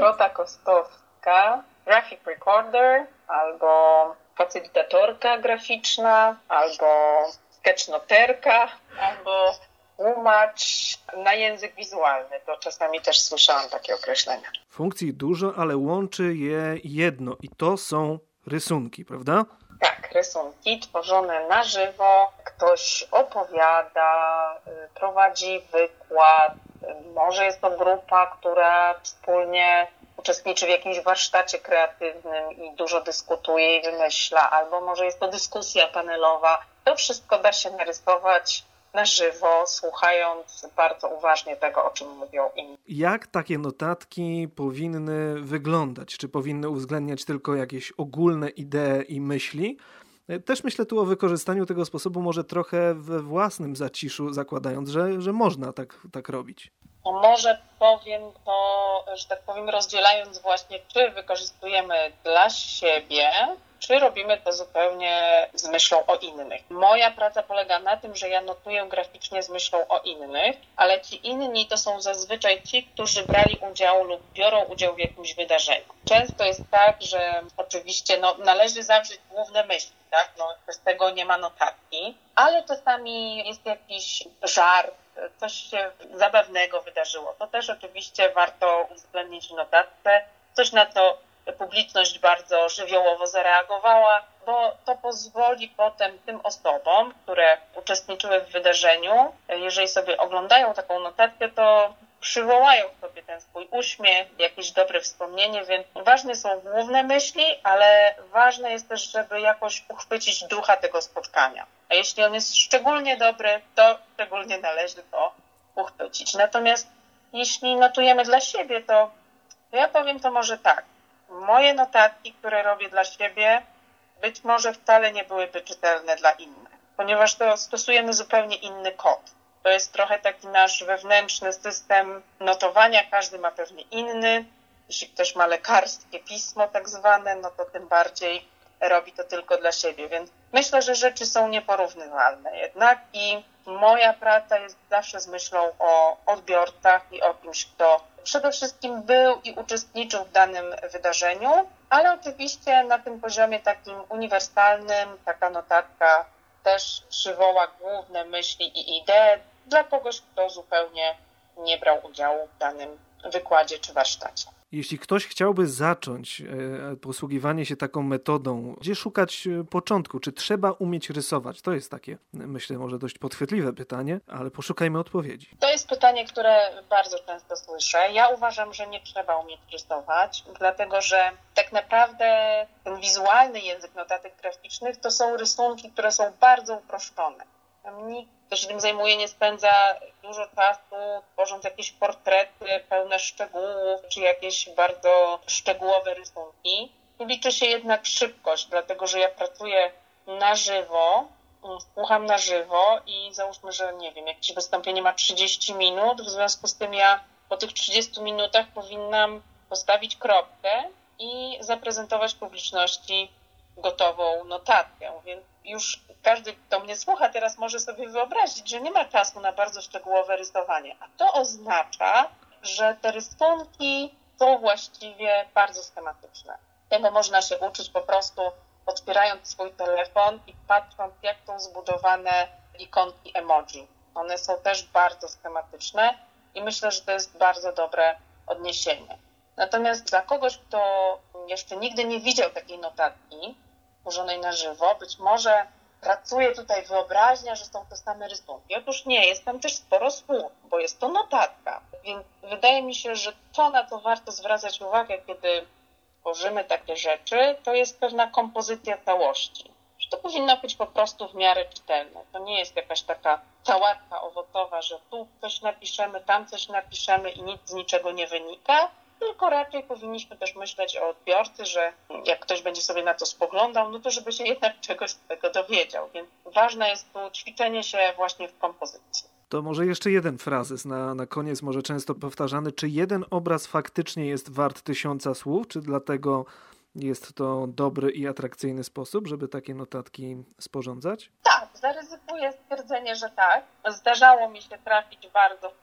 Dorota Kostowska, graphic recorder, albo facylitatorka graficzna, albo sketchnoterka, albo tłumacz na język wizualny. To czasami też słyszałam takie określenia. Funkcji dużo, ale łączy je jedno i to są rysunki, prawda? Tak, rysunki tworzone na żywo. Ktoś opowiada, prowadzi wykład. Może jest to grupa, która wspólnie uczestniczy w jakimś warsztacie kreatywnym i dużo dyskutuje i wymyśla, albo może jest to dyskusja panelowa. To wszystko da się narysować na żywo, słuchając bardzo uważnie tego, o czym mówią inni. Jak takie notatki powinny wyglądać? Czy powinny uwzględniać tylko jakieś ogólne idee i myśli? Też myślę tu o wykorzystaniu tego sposobu może trochę we własnym zaciszu, zakładając, że można tak robić. Może powiem to, że tak powiem, rozdzielając właśnie, czy wykorzystujemy dla siebie, czy robimy to zupełnie z myślą o innych. Moja praca polega na tym, że ja notuję graficznie z myślą o innych, ale ci inni to są zazwyczaj ci, którzy brali udział lub biorą udział w jakimś wydarzeniu. Często jest tak, że oczywiście należy zawrzeć główne myśli, tak? Bez tego nie ma notatki, ale czasami jest jakiś żart, coś się zabawnego wydarzyło. To też oczywiście warto uwzględnić w notatce, coś na co publiczność bardzo żywiołowo zareagowała, bo to pozwoli potem tym osobom, które uczestniczyły w wydarzeniu, jeżeli sobie oglądają taką notatkę, to przywołają sobie ten swój uśmiech, jakieś dobre wspomnienie, więc ważne są główne myśli, ale ważne jest też, żeby jakoś uchwycić ducha tego spotkania. A jeśli on jest szczególnie dobry, to szczególnie należy go uchwycić. Natomiast jeśli notujemy dla siebie, to ja powiem to może tak. Moje notatki, które robię dla siebie, być może wcale nie byłyby czytelne dla innych, ponieważ to stosujemy zupełnie inny kod. To jest trochę taki nasz wewnętrzny system notowania, każdy ma pewnie inny. Jeśli ktoś ma lekarskie pismo tak zwane, no to tym bardziej robi to tylko dla siebie, więc myślę, że rzeczy są nieporównywalne jednak i moja praca jest zawsze z myślą o odbiorcach i o kimś, kto przede wszystkim był i uczestniczył w danym wydarzeniu, ale oczywiście na tym poziomie takim uniwersalnym taka notatka też przywoła główne myśli i idee dla kogoś, kto zupełnie nie brał udziału w danym wykładzie czy warsztacie. Jeśli ktoś chciałby zacząć posługiwanie się taką metodą, gdzie szukać początku? Czy trzeba umieć rysować? To jest takie, myślę, może dość podchwytliwe pytanie, ale poszukajmy odpowiedzi. To jest pytanie, które bardzo często słyszę. Ja uważam, że nie trzeba umieć rysować, dlatego że tak naprawdę ten wizualny język notatek graficznych to są rysunki, które są bardzo uproszczone. Nikt, kto się tym zajmuje, nie spędza dużo czasu tworząc jakieś portrety pełne szczegółów, czy jakieś bardzo szczegółowe rysunki. Liczy się jednak szybkość, dlatego że ja pracuję na żywo, słucham na żywo i załóżmy, że nie wiem, jakieś wystąpienie ma 30 minut, w związku z tym ja po tych 30 minutach powinnam postawić kropkę i zaprezentować publiczności gotową notatkę, więc już każdy, kto mnie słucha, teraz może sobie wyobrazić, że nie ma czasu na bardzo szczegółowe rysowanie. A to oznacza, że te rysunki są właściwie bardzo schematyczne. Tego można się uczyć po prostu otwierając swój telefon i patrząc, jak są zbudowane ikonki emoji. One są też bardzo schematyczne i myślę, że to jest bardzo dobre odniesienie. Natomiast dla kogoś, kto jeszcze nigdy nie widział takiej notatki tworzonej na żywo, być może pracuje tutaj wyobraźnia, że są to same rysunki. Otóż nie, jest tam też sporo słów, bo jest to notatka. Więc wydaje mi się, że to, na co warto zwracać uwagę, kiedy tworzymy takie rzeczy, to jest pewna kompozycja całości. Że to powinno być po prostu w miarę czytelne. To nie jest jakaś taka sałatka owocowa, że tu coś napiszemy, tam coś napiszemy i nic z niczego nie wynika, tylko raczej powinniśmy też myśleć o odbiorcy, że jak ktoś będzie sobie na to spoglądał, no to żeby się jednak czegoś z tego dowiedział. Więc ważne jest tu ćwiczenie się właśnie w kompozycji. To może jeszcze jeden frazes na koniec, może często powtarzany. Czy jeden obraz faktycznie jest wart 1000 słów? Czy dlatego jest to dobry i atrakcyjny sposób, żeby takie notatki sporządzać? Tak, zaryzykuję stwierdzenie, że tak. Zdarzało mi się trafić bardzo w punkt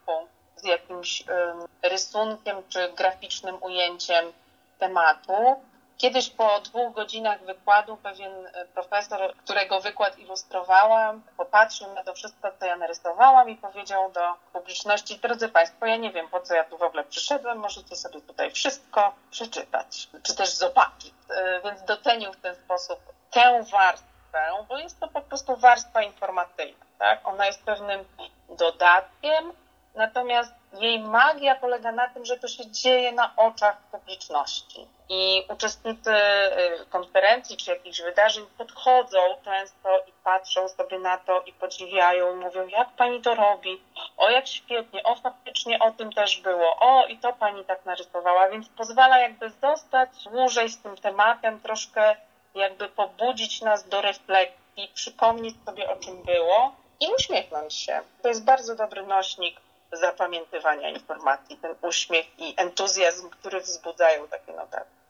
z jakimś rysunkiem czy graficznym ujęciem tematu. Kiedyś po 2 godzinach wykładu pewien profesor, którego wykład ilustrowałam, popatrzył na to wszystko, co ja narysowałam i powiedział do publiczności: drodzy Państwo, ja nie wiem, po co ja tu w ogóle przyszedłem, możecie sobie tutaj wszystko przeczytać, czy też zobaczyć. Więc docenił w ten sposób tę warstwę, bo jest to po prostu warstwa informacyjna, tak? Ona jest pewnym dodatkiem, natomiast jej magia polega na tym, że to się dzieje na oczach publiczności. I uczestnicy konferencji czy jakichś wydarzeń podchodzą często i patrzą sobie na to i podziwiają, mówią: jak pani to robi, o jak świetnie, o faktycznie o tym też było, o i to pani tak narysowała, więc pozwala jakby zostać dłużej z tym tematem, troszkę jakby pobudzić nas do refleksji, przypomnieć sobie, o czym było i uśmiechnąć się. To jest bardzo dobry nośnik zapamiętywania informacji, ten uśmiech i entuzjazm, który wzbudzają takie notatki.